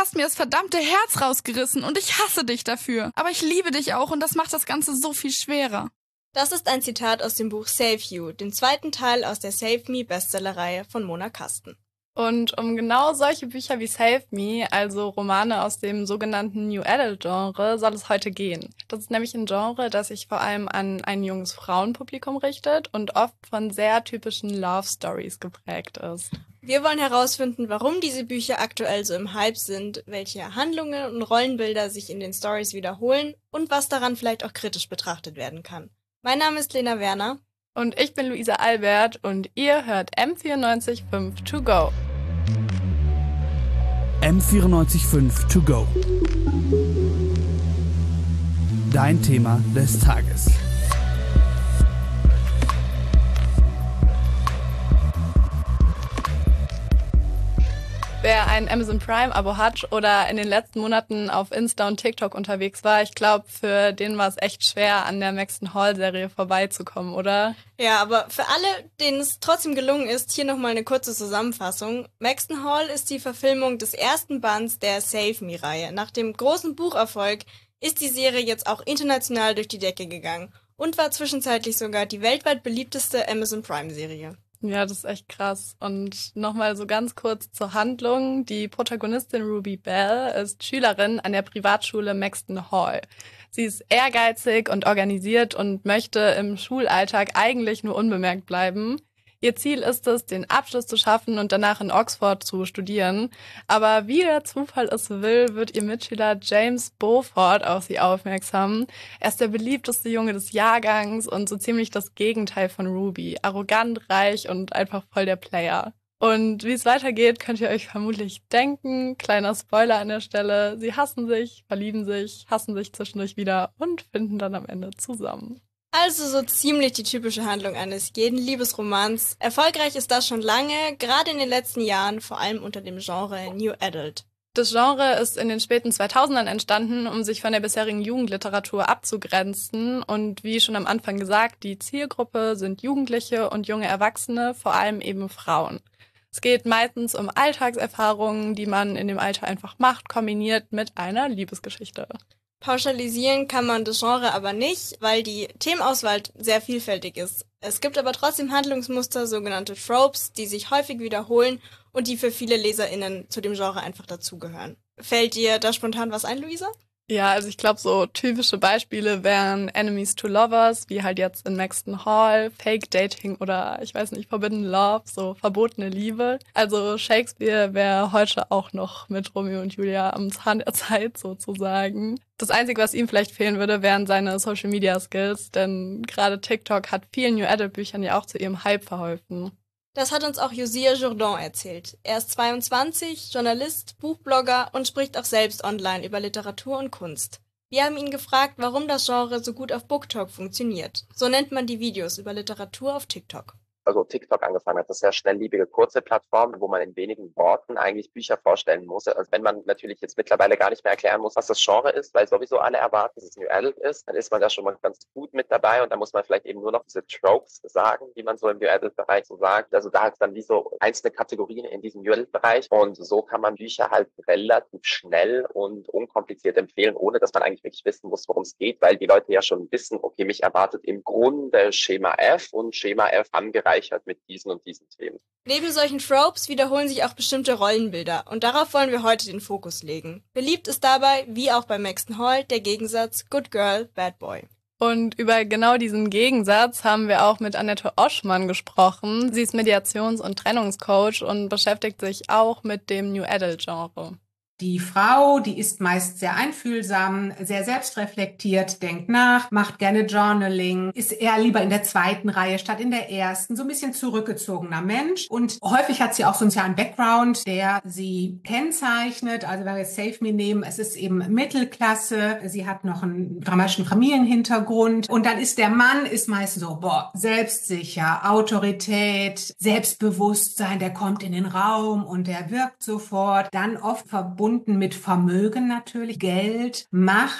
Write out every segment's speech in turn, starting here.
hast mir das verdammte Herz rausgerissen und ich hasse dich dafür. Aber ich liebe dich auch und das macht das Ganze so viel schwerer. Das ist ein Zitat aus dem Buch Save You, dem zweiten Teil aus der Save Me Bestsellerreihe von Mona Kasten. Und um genau solche Bücher wie Save Me, also Romane aus dem sogenannten New Adult Genre, soll es heute gehen. Das ist nämlich ein Genre, das sich vor allem an ein junges Frauenpublikum richtet und oft von sehr typischen Love Stories geprägt ist. Wir wollen herausfinden, warum diese Bücher aktuell so im Hype sind, welche Handlungen und Rollenbilder sich in den Stories wiederholen und was daran vielleicht auch kritisch betrachtet werden kann. Mein Name ist Lena Werner. Und ich bin Luisa Albert und ihr hört M94.5 To Go. M94.5 To Go. Dein Thema des Tages. Wer ein Amazon Prime-Abo hat oder in den letzten Monaten auf Insta und TikTok unterwegs war, ich glaube, für den war es echt schwer, an der Maxton Hall-Serie vorbeizukommen, oder? Ja, aber für alle, denen es trotzdem gelungen ist, hier nochmal eine kurze Zusammenfassung. Maxton Hall ist die Verfilmung des ersten Bands der Save Me-Reihe. Nach dem großen Bucherfolg ist die Serie jetzt auch international durch die Decke gegangen und war zwischenzeitlich sogar die weltweit beliebteste Amazon Prime-Serie. Ja, das ist echt krass. Und nochmal so ganz kurz zur Handlung. Die Protagonistin Ruby Bell ist Schülerin an der Privatschule Maxton Hall. Sie ist ehrgeizig und organisiert und möchte im Schulalltag eigentlich nur unbemerkt bleiben. Ihr Ziel ist es, den Abschluss zu schaffen und danach in Oxford zu studieren. Aber wie der Zufall es will, wird ihr Mitschüler James Beaufort auf sie aufmerksam. Er ist der beliebteste Junge des Jahrgangs und so ziemlich das Gegenteil von Ruby. Arrogant, reich und einfach voll der Player. Und wie es weitergeht, könnt ihr euch vermutlich denken. Kleiner Spoiler an der Stelle. Sie hassen sich, verlieben sich, hassen sich zwischendurch wieder und finden dann am Ende zusammen. Also so ziemlich die typische Handlung eines jeden Liebesromans. Erfolgreich ist das schon lange, gerade in den letzten Jahren, vor allem unter dem Genre New Adult. Das Genre ist in den späten 2000ern entstanden, um sich von der bisherigen Jugendliteratur abzugrenzen. Und wie schon am Anfang gesagt, die Zielgruppe sind Jugendliche und junge Erwachsene, vor allem eben Frauen. Es geht meistens um Alltagserfahrungen, die man in dem Alter einfach macht, kombiniert mit einer Liebesgeschichte. Pauschalisieren kann man das Genre aber nicht, weil die Themenauswahl sehr vielfältig ist. Es gibt aber trotzdem Handlungsmuster, sogenannte Tropes, die sich häufig wiederholen und die für viele LeserInnen zu dem Genre einfach dazugehören. Fällt dir da spontan was ein, Luisa? Ja, also ich glaube, so typische Beispiele wären Enemies to Lovers, wie halt jetzt in Maxton Hall, Fake Dating oder, ich weiß nicht, Forbidden Love, so verbotene Liebe. Also Shakespeare wäre heute auch noch mit Romeo und Julia am Zahn der Zeit sozusagen. Das Einzige, was ihm vielleicht fehlen würde, wären seine Social-Media-Skills, denn gerade TikTok hat vielen New Adult-Büchern ja auch zu ihrem Hype verholfen. Das hat uns auch Josiah Jourdan erzählt. Er ist 22, Journalist, Buchblogger und spricht auch selbst online über Literatur und Kunst. Wir haben ihn gefragt, warum das Genre so gut auf BookTok funktioniert. So nennt man die Videos über Literatur auf TikTok. Also TikTok angefangen hat, das sehr schnelllebige, kurze Plattform, wo man in wenigen Worten eigentlich Bücher vorstellen muss. Also wenn man natürlich jetzt mittlerweile gar nicht mehr erklären muss, was das Genre ist, weil sowieso alle erwarten, dass es New Adult ist, dann ist man da schon mal ganz gut mit dabei und dann muss man vielleicht eben nur noch diese Tropes sagen, die man so im New Adult-Bereich so sagt. Also da hat es dann wie so einzelne Kategorien in diesem New Adult-Bereich und so kann man Bücher halt relativ schnell und unkompliziert empfehlen, ohne dass man eigentlich wirklich wissen muss, worum es geht, weil die Leute ja schon wissen, okay, mich erwartet im Grunde Schema F und Schema F angereichert mit diesen und diesen Themen. Neben solchen Tropes wiederholen sich auch bestimmte Rollenbilder und darauf wollen wir heute den Fokus legen. Beliebt ist dabei, wie auch bei Maxton Hall, der Gegensatz Good Girl, Bad Boy. Und über genau diesen Gegensatz haben wir auch mit Annette Oschmann gesprochen. Sie ist Mediations- und Trennungscoach und beschäftigt sich auch mit dem New Adult-Genre. Die Frau, die ist meist sehr einfühlsam, sehr selbstreflektiert, denkt nach, macht gerne Journaling, ist eher lieber in der zweiten Reihe statt in der ersten, so ein bisschen zurückgezogener Mensch. Und häufig hat sie auch so einen sozialen Background, der sie kennzeichnet. Also wenn wir jetzt Save Me nehmen, es ist eben Mittelklasse, sie hat noch einen dramatischen Familienhintergrund. Und dann ist der Mann meist so, selbstsicher, Autorität, Selbstbewusstsein, der kommt in den Raum und der wirkt sofort. Dann oft verbunden mit Vermögen natürlich, Geld, Macht.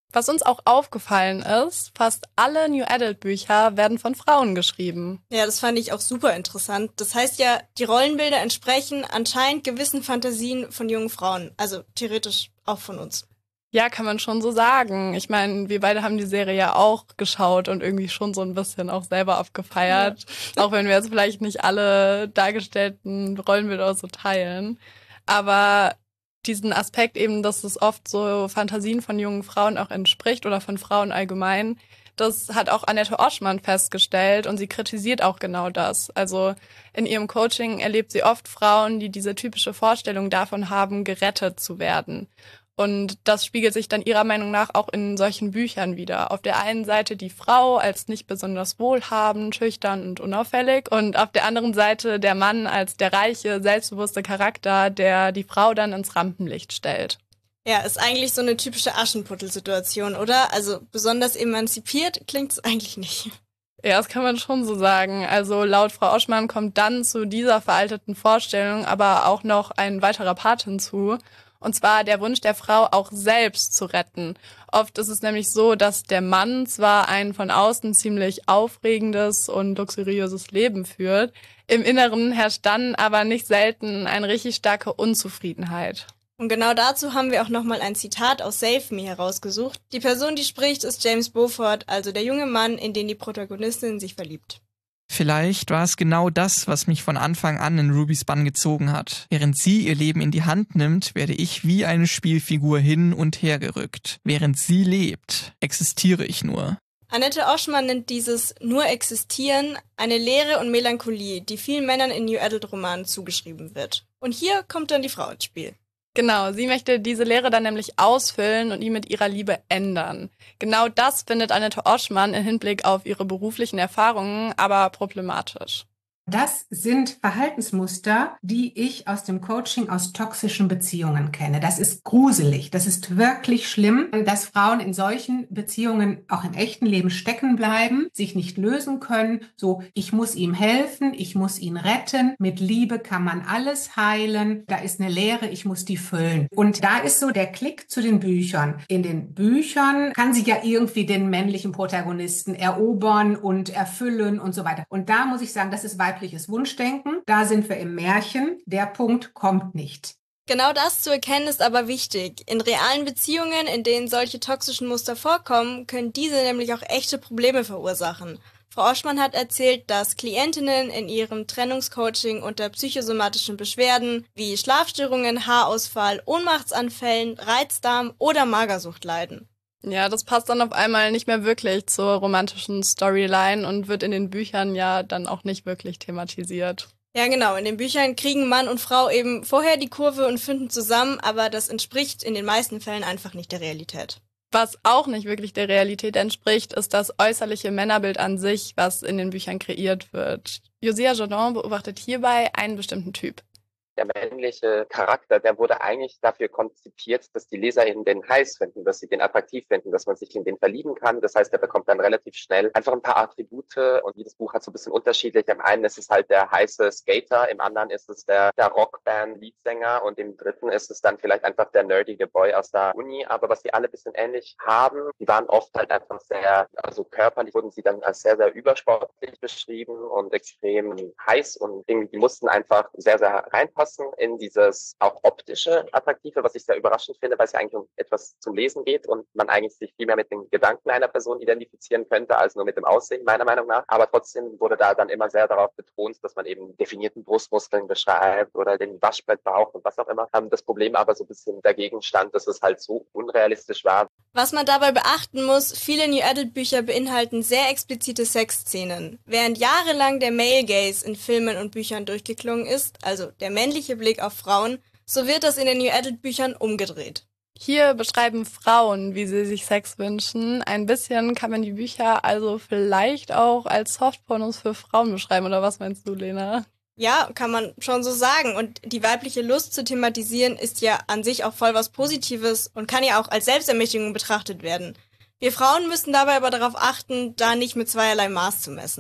Was uns auch aufgefallen ist, fast alle New Adult Bücher werden von Frauen geschrieben. Ja, das fand ich auch super interessant. Das heißt ja, die Rollenbilder entsprechen anscheinend gewissen Fantasien von jungen Frauen. Also theoretisch auch von uns. Ja, kann man schon so sagen. Ich meine, wir beide haben die Serie ja auch geschaut und irgendwie schon so ein bisschen auch selber abgefeiert. Ja. Auch wenn wir jetzt vielleicht nicht alle dargestellten Rollenbilder so teilen. Aber diesen Aspekt eben, dass es oft so Fantasien von jungen Frauen auch entspricht oder von Frauen allgemein, das hat auch Annette Oschmann festgestellt und sie kritisiert auch genau das. Also in ihrem Coaching erlebt sie oft Frauen, die diese typische Vorstellung davon haben, gerettet zu werden. Und das spiegelt sich dann ihrer Meinung nach auch in solchen Büchern wider. Auf der einen Seite die Frau als nicht besonders wohlhabend, schüchtern und unauffällig. Und auf der anderen Seite der Mann als der reiche, selbstbewusste Charakter, der die Frau dann ins Rampenlicht stellt. Ja, ist eigentlich so eine typische Aschenputtel-Situation, oder? Also besonders emanzipiert klingt es eigentlich nicht. Ja, das kann man schon so sagen. Also laut Frau Oschmann kommt dann zu dieser veralteten Vorstellung aber auch noch ein weiterer Part hinzu. Und zwar der Wunsch der Frau, auch selbst zu retten. Oft ist es nämlich so, dass der Mann zwar ein von außen ziemlich aufregendes und luxuriöses Leben führt, im Inneren herrscht dann aber nicht selten eine richtig starke Unzufriedenheit. Und genau dazu haben wir auch nochmal ein Zitat aus Save Me herausgesucht. Die Person, die spricht, ist James Beaufort, also der junge Mann, in den die Protagonistin sich verliebt. Vielleicht war es genau das, was mich von Anfang an in Rubys Bann gezogen hat. Während sie ihr Leben in die Hand nimmt, werde ich wie eine Spielfigur hin und her gerückt. Während sie lebt, existiere ich nur. Annette Oschmann nennt dieses nur Existieren eine Leere und Melancholie, die vielen Männern in New Adult Romanen zugeschrieben wird. Und hier kommt dann die Frau ins Spiel. Genau, sie möchte diese Leere dann nämlich ausfüllen und die mit ihrer Liebe ändern. Genau das findet Annette Oschmann im Hinblick auf ihre beruflichen Erfahrungen aber problematisch. Das sind Verhaltensmuster, die ich aus dem Coaching aus toxischen Beziehungen kenne. Das ist gruselig. Das ist wirklich schlimm, dass Frauen in solchen Beziehungen auch im echten Leben stecken bleiben, sich nicht lösen können. So, ich muss ihm helfen, ich muss ihn retten. Mit Liebe kann man alles heilen. Da ist eine Leere, ich muss die füllen. Und da ist so der Klick zu den Büchern. In den Büchern kann sie ja irgendwie den männlichen Protagonisten erobern und erfüllen und so weiter. Und da muss ich sagen, das ist weibliches Wunschdenken. Da sind wir im Märchen. Der Punkt kommt nicht. Genau das zu erkennen ist aber wichtig. In realen Beziehungen, in denen solche toxischen Muster vorkommen, können diese nämlich auch echte Probleme verursachen. Frau Oschmann hat erzählt, dass Klientinnen in ihrem Trennungscoaching unter psychosomatischen Beschwerden wie Schlafstörungen, Haarausfall, Ohnmachtsanfällen, Reizdarm oder Magersucht leiden. Ja, das passt dann auf einmal nicht mehr wirklich zur romantischen Storyline und wird in den Büchern ja dann auch nicht wirklich thematisiert. Ja, genau. In den Büchern kriegen Mann und Frau eben vorher die Kurve und finden zusammen, aber das entspricht in den meisten Fällen einfach nicht der Realität. Was auch nicht wirklich der Realität entspricht, ist das äußerliche Männerbild an sich, was in den Büchern kreiert wird. Josiah Jordan beobachtet hierbei einen bestimmten Typ. Der männliche Charakter, der wurde eigentlich dafür konzipiert, dass die LeserInnen den heiß finden, dass sie den attraktiv finden, dass man sich in den verlieben kann. Das heißt, der bekommt dann relativ schnell einfach ein paar Attribute und jedes Buch hat so ein bisschen unterschiedlich. Im einen ist es halt der heiße Skater, im anderen ist es der Rockband-Leadsänger und im dritten ist es dann vielleicht einfach der nerdige Boy aus der Uni. Aber was die alle ein bisschen ähnlich haben, die waren oft halt einfach sehr, also körperlich wurden sie dann als sehr, sehr übersportlich beschrieben und extrem heiß und irgendwie, die mussten einfach sehr, sehr reinpassen in dieses auch optische Attraktive, was ich sehr überraschend finde, weil es ja eigentlich um etwas zum Lesen geht und man eigentlich sich viel mehr mit den Gedanken einer Person identifizieren könnte, als nur mit dem Aussehen, meiner Meinung nach. Aber trotzdem wurde da dann immer sehr darauf betont, dass man eben definierten Brustmuskeln beschreibt oder den Waschbrettbauch und was auch immer. Das Problem aber so ein bisschen dagegen stand, dass es halt so unrealistisch war. Was man dabei beachten muss, viele New Adult Bücher beinhalten sehr explizite Sexszenen. Während jahrelang der Male Gaze in Filmen und Büchern durchgeklungen ist, also der männliche Blick auf Frauen, so wird das in den New Adult Büchern umgedreht. Hier beschreiben Frauen, wie sie sich Sex wünschen. Ein bisschen kann man die Bücher also vielleicht auch als Softpornos für Frauen beschreiben, oder was meinst du, Lena? Ja, kann man schon so sagen. Und die weibliche Lust zu thematisieren ist ja an sich auch voll was Positives und kann ja auch als Selbstermächtigung betrachtet werden. Wir Frauen müssen dabei aber darauf achten, da nicht mit zweierlei Maß zu messen.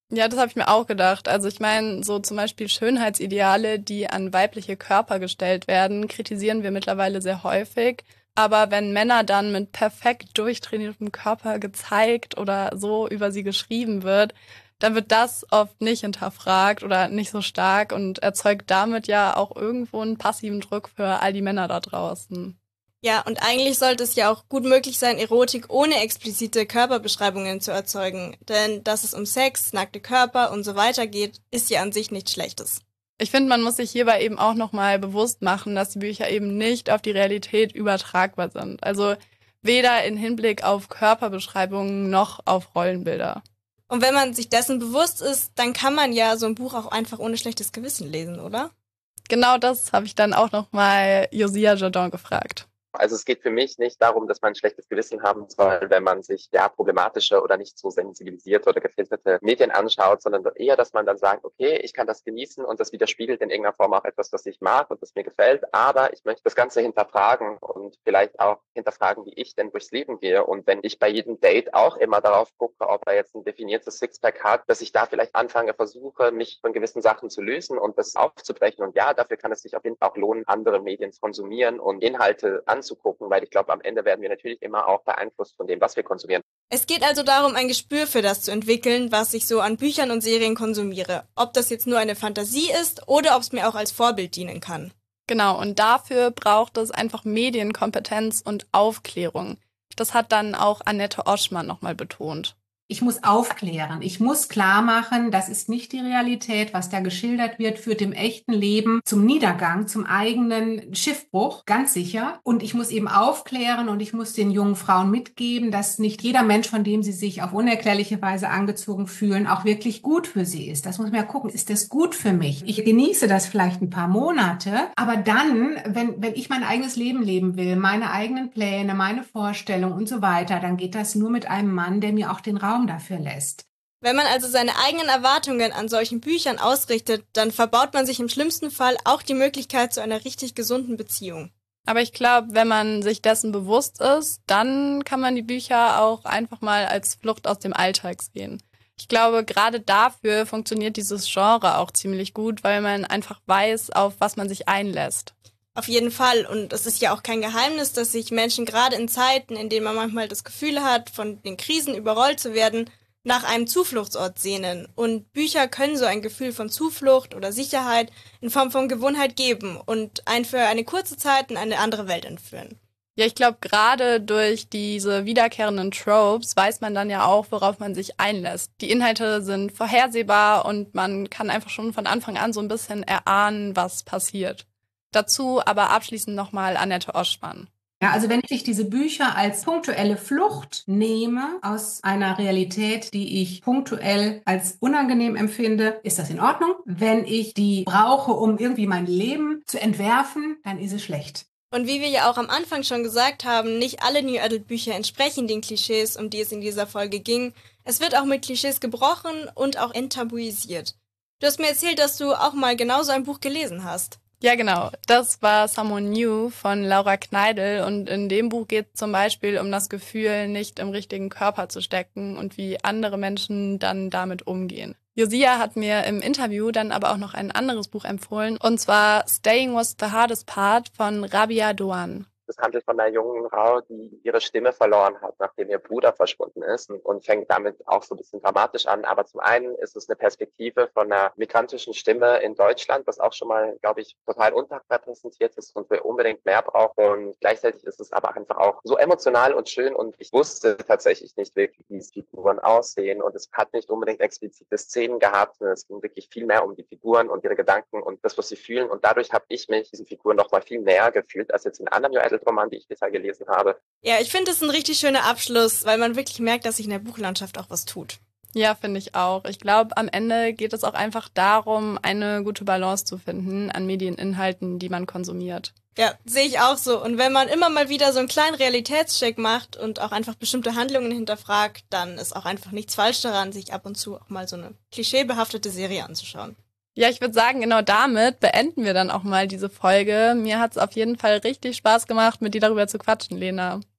Ja, das habe ich mir auch gedacht. Also ich meine, so zum Beispiel Schönheitsideale, die an weibliche Körper gestellt werden, kritisieren wir mittlerweile sehr häufig. Aber wenn Männer dann mit perfekt durchtrainiertem Körper gezeigt oder so über sie geschrieben wird, dann wird das oft nicht hinterfragt oder nicht so stark und erzeugt damit ja auch irgendwo einen passiven Druck für all die Männer da draußen. Ja, und eigentlich sollte es ja auch gut möglich sein, Erotik ohne explizite Körperbeschreibungen zu erzeugen. Denn dass es um Sex, nackte Körper und so weiter geht, ist ja an sich nichts Schlechtes. Ich finde, man muss sich hierbei eben auch nochmal bewusst machen, dass die Bücher eben nicht auf die Realität übertragbar sind. Also weder in Hinblick auf Körperbeschreibungen noch auf Rollenbilder. Und wenn man sich dessen bewusst ist, dann kann man ja so ein Buch auch einfach ohne schlechtes Gewissen lesen, oder? Genau das habe ich dann auch nochmal Josiah Jardin gefragt. Also es geht für mich nicht darum, dass man ein schlechtes Gewissen haben soll, wenn man sich problematische oder nicht so sensibilisierte oder gefilterte Medien anschaut, sondern eher, dass man dann sagt, okay, ich kann das genießen und das widerspiegelt in irgendeiner Form auch etwas, was ich mag und das mir gefällt, aber ich möchte das Ganze hinterfragen und vielleicht auch hinterfragen, wie ich denn durchs Leben gehe. Und wenn ich bei jedem Date auch immer darauf gucke, ob er jetzt ein definiertes Sixpack hat, dass ich da vielleicht versuche, mich von gewissen Sachen zu lösen und das aufzubrechen. Und ja, dafür kann es sich auf jeden Fall auch lohnen, andere Medien zu konsumieren und Inhalte anzugucken, weil ich glaube, am Ende werden wir natürlich immer auch beeinflusst von dem, was wir konsumieren. Es geht also darum, ein Gespür für das zu entwickeln, was ich so an Büchern und Serien konsumiere. Ob das jetzt nur eine Fantasie ist oder ob es mir auch als Vorbild dienen kann. Genau, und dafür braucht es einfach Medienkompetenz und Aufklärung. Das hat dann auch Annette Oschmann nochmal betont. Ich muss aufklären. Ich muss klar machen, das ist nicht die Realität. Was da geschildert wird, führt im echten Leben zum Niedergang, zum eigenen Schiffbruch, ganz sicher. Und ich muss eben aufklären und ich muss den jungen Frauen mitgeben, dass nicht jeder Mensch, von dem sie sich auf unerklärliche Weise angezogen fühlen, auch wirklich gut für sie ist. Das muss man ja gucken. Ist das gut für mich? Ich genieße das vielleicht ein paar Monate, aber dann, wenn ich mein eigenes Leben leben will, meine eigenen Pläne, meine Vorstellungen und so weiter, dann geht das nur mit einem Mann, der mir auch den Raum dafür lässt. Wenn man also seine eigenen Erwartungen an solchen Büchern ausrichtet, dann verbaut man sich im schlimmsten Fall auch die Möglichkeit zu einer richtig gesunden Beziehung. Aber ich glaube, wenn man sich dessen bewusst ist, dann kann man die Bücher auch einfach mal als Flucht aus dem Alltag sehen. Ich glaube, gerade dafür funktioniert dieses Genre auch ziemlich gut, weil man einfach weiß, auf was man sich einlässt. Auf jeden Fall. Und es ist ja auch kein Geheimnis, dass sich Menschen gerade in Zeiten, in denen man manchmal das Gefühl hat, von den Krisen überrollt zu werden, nach einem Zufluchtsort sehnen. Und Bücher können so ein Gefühl von Zuflucht oder Sicherheit in Form von Gewohnheit geben und einen für eine kurze Zeit in eine andere Welt entführen. Ja, ich glaube, gerade durch diese wiederkehrenden Tropes weiß man dann ja auch, worauf man sich einlässt. Die Inhalte sind vorhersehbar und man kann einfach schon von Anfang an so ein bisschen erahnen, was passiert. Dazu aber abschließend nochmal Annette Oschmann. Ja, also wenn ich diese Bücher als punktuelle Flucht nehme aus einer Realität, die ich punktuell als unangenehm empfinde, ist das in Ordnung. Wenn ich die brauche, um irgendwie mein Leben zu entwerfen, dann ist es schlecht. Und wie wir ja auch am Anfang schon gesagt haben, nicht alle New Adult Bücher entsprechen den Klischees, um die es in dieser Folge ging. Es wird auch mit Klischees gebrochen und auch enttabuisiert. Du hast mir erzählt, dass du auch mal genau so ein Buch gelesen hast. Ja, genau. Das war Someone New von Laura Kneidl und in dem Buch geht es zum Beispiel um das Gefühl, nicht im richtigen Körper zu stecken und wie andere Menschen dann damit umgehen. Josiah hat mir im Interview dann aber auch noch ein anderes Buch empfohlen und zwar Staying Was the Hardest Part von Rabia Doan. Es handelt von einer jungen Frau, die ihre Stimme verloren hat, nachdem ihr Bruder verschwunden ist und fängt damit auch so ein bisschen dramatisch an. Aber zum einen ist es eine Perspektive von einer migrantischen Stimme in Deutschland, was auch schon mal, glaube ich, total unterrepräsentiert ist und wir unbedingt mehr brauchen. Und gleichzeitig ist es aber einfach auch so emotional und schön und ich wusste tatsächlich nicht wirklich, wie die Figuren aussehen und es hat nicht unbedingt explizite Szenen gehabt, sondern es ging wirklich viel mehr um die Figuren und ihre Gedanken und das, was sie fühlen und dadurch habe ich mich diesen Figuren noch mal viel näher gefühlt als jetzt in anderen New Adult Roman, die ich bisher gelesen habe. Ja, ich finde es ein richtig schöner Abschluss, weil man wirklich merkt, dass sich in der Buchlandschaft auch was tut. Ja, finde ich auch. Ich glaube, am Ende geht es auch einfach darum, eine gute Balance zu finden an Medieninhalten, die man konsumiert. Ja, sehe ich auch so. Und wenn man immer mal wieder so einen kleinen Realitätscheck macht und auch einfach bestimmte Handlungen hinterfragt, dann ist auch einfach nichts falsch daran, sich ab und zu auch mal so eine klischeebehaftete Serie anzuschauen. Ja, ich würde sagen, genau damit beenden wir dann auch mal diese Folge. Mir hat es auf jeden Fall richtig Spaß gemacht, mit dir darüber zu quatschen, Lena.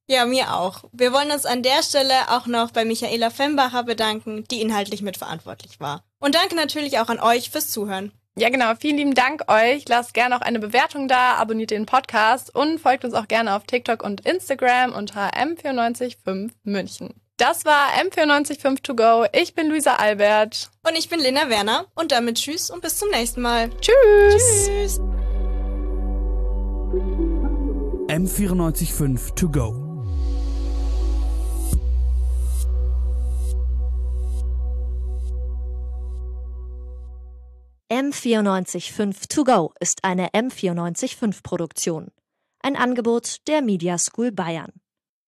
Ja, mir auch. Wir wollen uns an der Stelle auch noch bei Michaela Fembacher bedanken, die inhaltlich mitverantwortlich war. Und danke natürlich auch an euch fürs Zuhören. Ja, genau. Vielen lieben Dank euch. Lasst gerne auch eine Bewertung da, abonniert den Podcast und folgt uns auch gerne auf TikTok und Instagram unter M945 München. Das war M945 To Go. Ich bin Luisa Albert. Und ich bin Lena Werner. Und damit tschüss und bis zum nächsten Mal. Tschüss. Tschüss. M945 To Go. M945 To Go ist eine M945 Produktion. Ein Angebot der Media School Bayern.